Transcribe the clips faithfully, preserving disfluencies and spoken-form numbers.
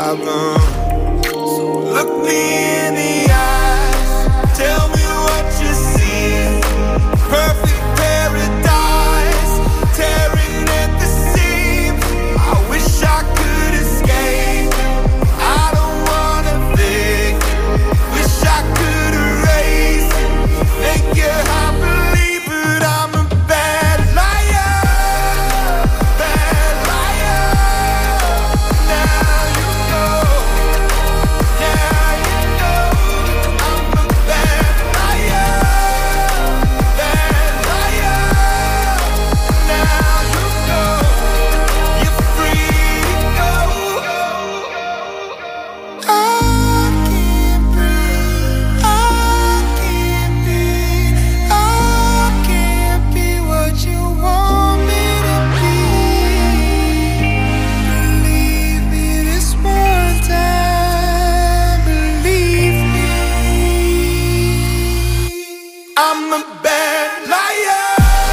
problem. So look me in the eyes, tell me what you see. Perfect paradise, tearing at the seams. I wish I could escape. I don't wanna think. Wish I could erase, make you happily, but I'm a bad liar, bad liar. Now you know, now you know, I'm a bad liar, bad liar. Now you know, you're free to go. I can't breathe, I can't be, I can't be what you want me to be. Believe me this one time, believe me. I'm a bad liar,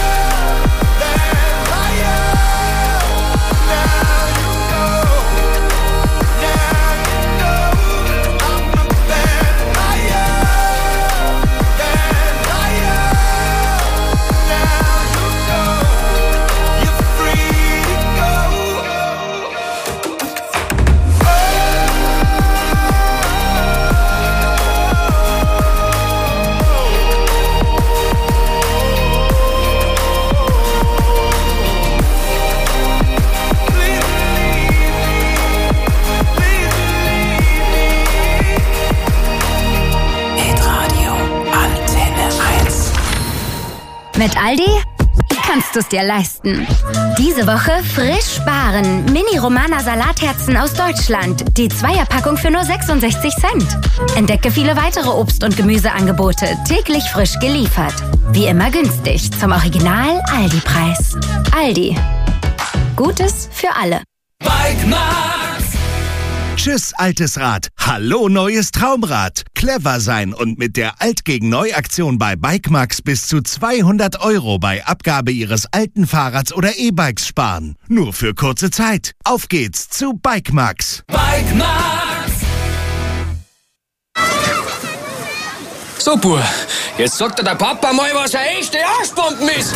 bad liar. Now you know, now you know, I'm a bad liar, bad liar. Now you know, you're free to go. Please believe me, please believe me. Hitradio Antenne eins. Mit Aldi kannst du es dir leisten. Diese Woche frisch sparen. Mini-Romana Salatherzen aus Deutschland. Die Zweierpackung für nur sechsundsechzig Cent. Entdecke viele weitere Obst- und Gemüseangebote. Täglich frisch geliefert. Wie immer günstig. Zum Original Aldi-Preis. Aldi. Gutes für alle. Tschüss, altes Rad. Hallo, neues Traumrad. Clever sein und mit der Alt gegen Neu-Aktion bei Bikemax bis zu zweihundert Euro bei Abgabe Ihres alten Fahrrads oder E-Bikes sparen. Nur für kurze Zeit. Auf geht's zu Bikemax. So, Bur, jetzt sagt dir der Papa mal, was eine echte Arschbomben ist.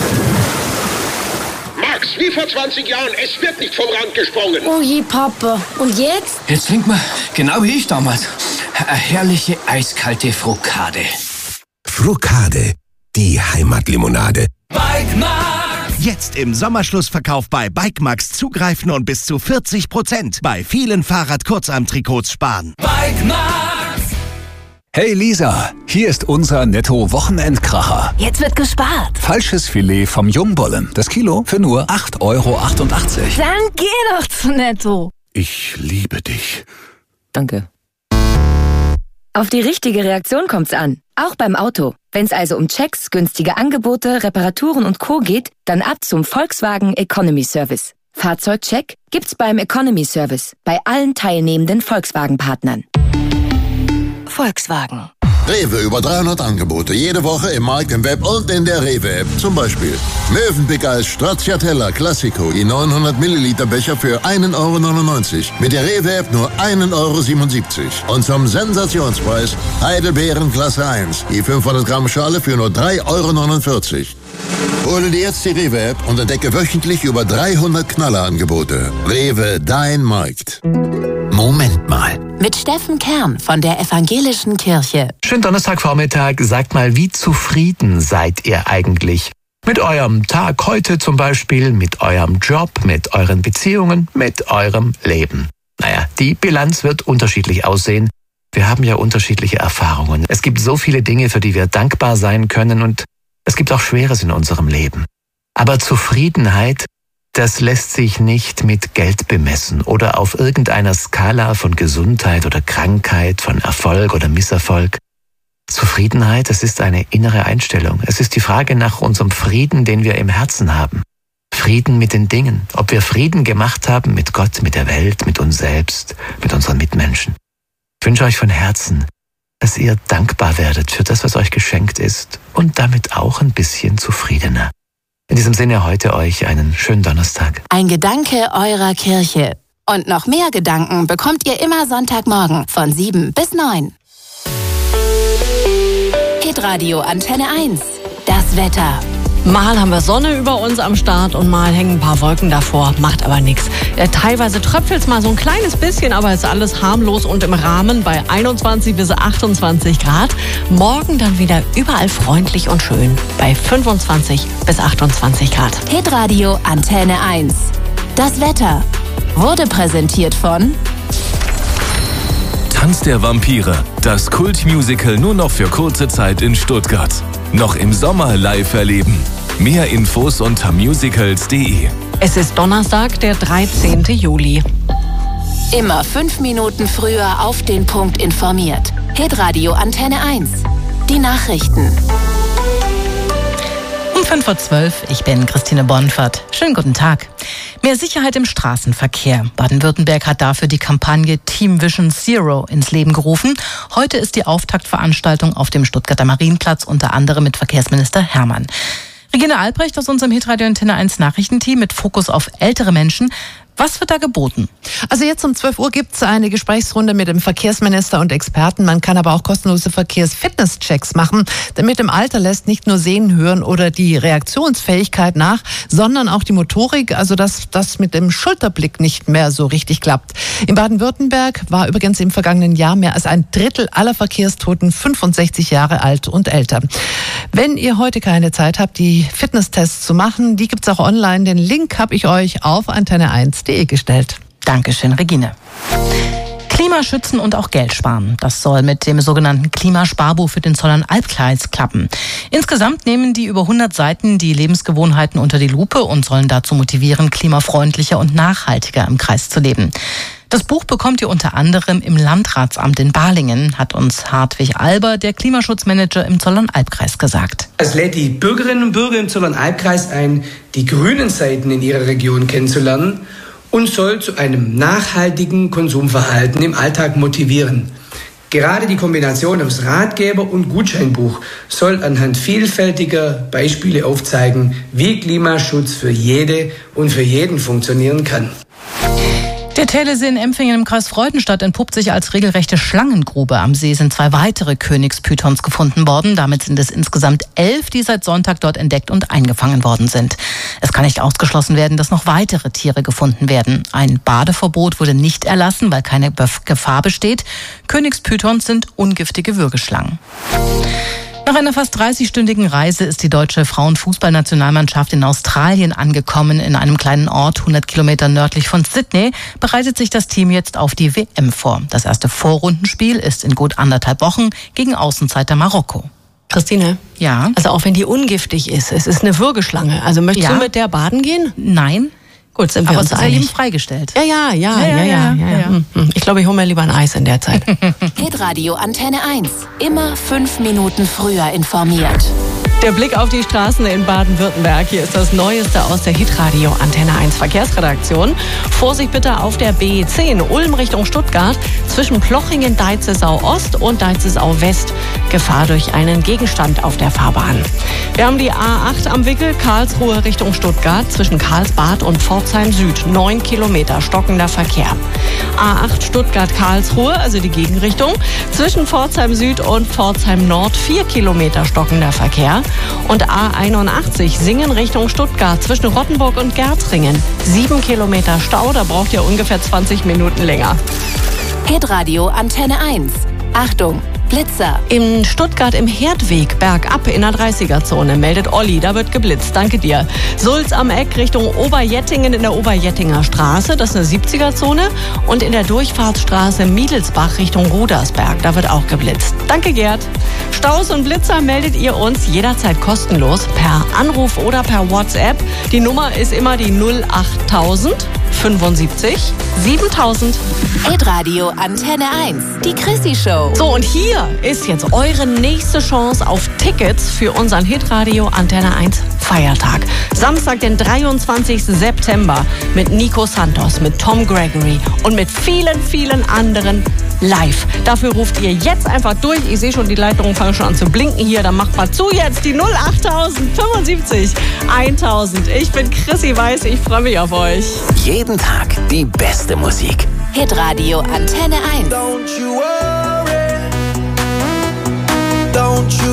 Max, wie vor zwanzig Jahren, es wird nicht vom Rand gesprungen. Oh je, Papa. Und jetzt? Jetzt trinkt man, genau wie ich damals, eine herrliche eiskalte Frukade. Frukade, die Heimatlimonade. Jetzt im Sommerschlussverkauf bei Bikemax zugreifen und bis zu vierzig Prozent bei vielen Fahrrad-Kurzarm-Trikots sparen. Hey Lisa, hier ist unser Netto-Wochenendkracher. Jetzt wird gespart. Falsches Filet vom Jungbollen. Das Kilo für nur acht Euro achtundachtzig. Dann geh doch zu Netto. Ich liebe dich. Danke. Auf die richtige Reaktion kommt's an. Auch beim Auto. Wenn's also um Checks, günstige Angebote, Reparaturen und Co. geht, dann ab zum Volkswagen Economy Service. Fahrzeugcheck gibt's beim Economy Service. Bei allen teilnehmenden Volkswagen-Partnern. Volkswagen. Rewe über dreihundert Angebote. Jede Woche im Markt, im Web und in der Rewe-App. Zum Beispiel Mövenpick als Stracciatella Classico. Die neunhundert Milliliter Becher für ein Euro neunundneunzig. Mit der Rewe-App nur ein Euro siebenundsiebzig. Und zum Sensationspreis Heidelbeeren Klasse eins. Die fünfhundert Gramm Schale für nur drei Euro neunundvierzig. Hole dir jetzt die Rewe-App und entdecke wöchentlich über dreihundert Knallerangebote. Rewe, dein Markt. Moment mal. Mit Steffen Kern von der Evangelischen Kirche. Schönen Donnerstagvormittag. Sagt mal, wie zufrieden seid ihr eigentlich? Mit eurem Tag heute zum Beispiel, mit eurem Job, mit euren Beziehungen, mit eurem Leben. Naja, die Bilanz wird unterschiedlich aussehen. Wir haben ja unterschiedliche Erfahrungen. Es gibt so viele Dinge, für die wir dankbar sein können und es gibt auch Schweres in unserem Leben. Aber Zufriedenheit, das lässt sich nicht mit Geld bemessen oder auf irgendeiner Skala von Gesundheit oder Krankheit, von Erfolg oder Misserfolg. Zufriedenheit, das ist eine innere Einstellung. Es ist die Frage nach unserem Frieden, den wir im Herzen haben. Frieden mit den Dingen. Ob wir Frieden gemacht haben mit Gott, mit der Welt, mit uns selbst, mit unseren Mitmenschen. Ich wünsche euch von Herzen, dass ihr dankbar werdet für das, was euch geschenkt ist und damit auch ein bisschen zufriedener. In diesem Sinne heute euch einen schönen Donnerstag. Ein Gedanke eurer Kirche. Und noch mehr Gedanken bekommt ihr immer Sonntagmorgen von sieben bis neun. Hitradio Antenne eins. Das Wetter. Mal haben wir Sonne über uns am Start und mal hängen ein paar Wolken davor, macht aber nichts. Äh, teilweise tröpfelt es mal so ein kleines bisschen, aber ist alles harmlos und im Rahmen bei einundzwanzig bis achtundzwanzig Grad. Morgen dann wieder überall freundlich und schön bei fünfundzwanzig bis achtundzwanzig Grad. Hitradio Antenne eins. Das Wetter wurde präsentiert von Tanz der Vampire, das Kultmusical nur noch für kurze Zeit in Stuttgart. Noch im Sommer live erleben. Mehr Infos unter musicals punkt de. Es ist Donnerstag, der dreizehnten Juli. Immer fünf Minuten früher auf den Punkt informiert. Hitradio Antenne eins. Die Nachrichten. Um fünf Uhr zwölf, ich bin Christine Bonfert. Schönen guten Tag. Mehr Sicherheit im Straßenverkehr. Baden-Württemberg hat dafür die Kampagne Team Vision Zero ins Leben gerufen. Heute ist die Auftaktveranstaltung auf dem Stuttgarter Marienplatz, unter anderem mit Verkehrsminister Hermann. Regine Albrecht aus unserem Hitradio Antenne eins Nachrichtenteam mit Fokus auf ältere Menschen. Was wird da geboten? Also jetzt um zwölf Uhr gibt es eine Gesprächsrunde mit dem Verkehrsminister und Experten. Man kann aber auch kostenlose Verkehrsfitnesschecks machen. Denn mit dem Alter lässt nicht nur Sehen, Hören oder die Reaktionsfähigkeit nach, sondern auch die Motorik, also dass das mit dem Schulterblick nicht mehr so richtig klappt. In Baden-Württemberg war übrigens im vergangenen Jahr mehr als ein Drittel aller Verkehrstoten fünfundsechzig Jahre alt und älter. Wenn ihr heute keine Zeit habt, die Fitnesstests zu machen, die gibt's auch online. Den Link habe ich euch auf antenne eins punkt de gestellt. Dankeschön, Regine. Klimaschützen und auch Geld sparen. Das soll mit dem sogenannten Klimasparbuch für den Zollernalbkreis klappen. Insgesamt nehmen die über hundert Seiten die Lebensgewohnheiten unter die Lupe und sollen dazu motivieren, klimafreundlicher und nachhaltiger im Kreis zu leben. Das Buch bekommt ihr unter anderem im Landratsamt in Balingen, hat uns Hartwig Alber, der Klimaschutzmanager im Zollernalbkreis, gesagt. Es lädt die Bürgerinnen und Bürger im Zollernalbkreis ein, die grünen Seiten in ihrer Region kennenzulernen und soll zu einem nachhaltigen Konsumverhalten im Alltag motivieren. Gerade die Kombination aus Ratgeber und Gutscheinbuch soll anhand vielfältiger Beispiele aufzeigen, wie Klimaschutz für jede und für jeden funktionieren kann. Der Tehlesee in Empfingen im Kreis Freudenstadt entpuppt sich als regelrechte Schlangengrube. Am See sind zwei weitere Königspythons gefunden worden. Damit sind es insgesamt elf, die seit Sonntag dort entdeckt und eingefangen worden sind. Es kann nicht ausgeschlossen werden, dass noch weitere Tiere gefunden werden. Ein Badeverbot wurde nicht erlassen, weil keine Gefahr besteht. Königspythons sind ungiftige Würgeschlangen. Nach einer fast dreißigstündigen Reise ist die deutsche Frauenfußballnationalmannschaft in Australien angekommen. In einem kleinen Ort, hundert Kilometer nördlich von Sydney, bereitet sich das Team jetzt auf die W M vor. Das erste Vorrundenspiel ist in gut anderthalb Wochen gegen Außenseiter Marokko. Christine? Ja? Also auch wenn die ungiftig ist, es ist eine Würgeschlange. Also möchtest Ja. du mit der baden gehen? Nein. Gut, sind wir Aber uns es ist ja einig. jedem freigestellt. Ja, ja, ja, ja, ja, ja, ja, ja. Hm, hm. Ich glaube, ich hole mir lieber ein Eis in der Zeit. Hitradio Antenne eins. Immer fünf Minuten früher informiert. Der Blick auf die Straßen in Baden-Württemberg. Hier ist das Neueste aus der Hitradio Antenne eins Verkehrsredaktion. Vorsicht bitte auf der B zehn Ulm Richtung Stuttgart zwischen Plochingen, Deitzesau Ost und Deitzesau West. Gefahr durch einen Gegenstand auf der Fahrbahn. Wir haben die A acht am Wickel, Karlsruhe Richtung Stuttgart zwischen Karlsbad und Pforzheim Süd. Neun Kilometer stockender Verkehr. A acht Stuttgart-Karlsruhe, also die Gegenrichtung, zwischen Pforzheim Süd und Pforzheim Nord. Vier Kilometer stockender Verkehr. Und A einundachtzig Singen Richtung Stuttgart zwischen Rottenburg und Gerzringen. Sieben Kilometer Stau, da braucht ihr ungefähr zwanzig Minuten länger. Hitradio Antenne eins. Achtung, Blitzer. In Stuttgart im Herdweg bergab in der dreißiger-Zone meldet Olli, da wird geblitzt. Danke dir. Sulz am Eck Richtung Oberjettingen in der Oberjettinger Straße, das ist eine siebziger-Zone. Und in der Durchfahrtsstraße Miedelsbach Richtung Rudersberg, da wird auch geblitzt. Danke, Gerd. Staus und Blitzer meldet ihr uns jederzeit kostenlos per Anruf oder per WhatsApp. Die Nummer ist immer die null achttausend fünfundsiebzig siebentausend. Hitradio Antenne eins. Die Chrissy Show. So, und hier ist jetzt eure nächste Chance auf Tickets für unseren Hitradio Antenne eins Feiertag. Samstag, den dreiundzwanzigsten September mit Nico Santos, mit Tom Gregory und mit vielen, vielen anderen live. Dafür ruft ihr jetzt einfach durch. Ich sehe schon, die Leitungen fangen schon an zu blinken hier. Dann macht mal zu jetzt die null achttausend fünfundsiebzig tausend. Ich bin Chrissy Weiß, ich freue mich auf euch. Jeden Tag die beste Musik. Hitradio Antenne eins. Don't you worry, don't you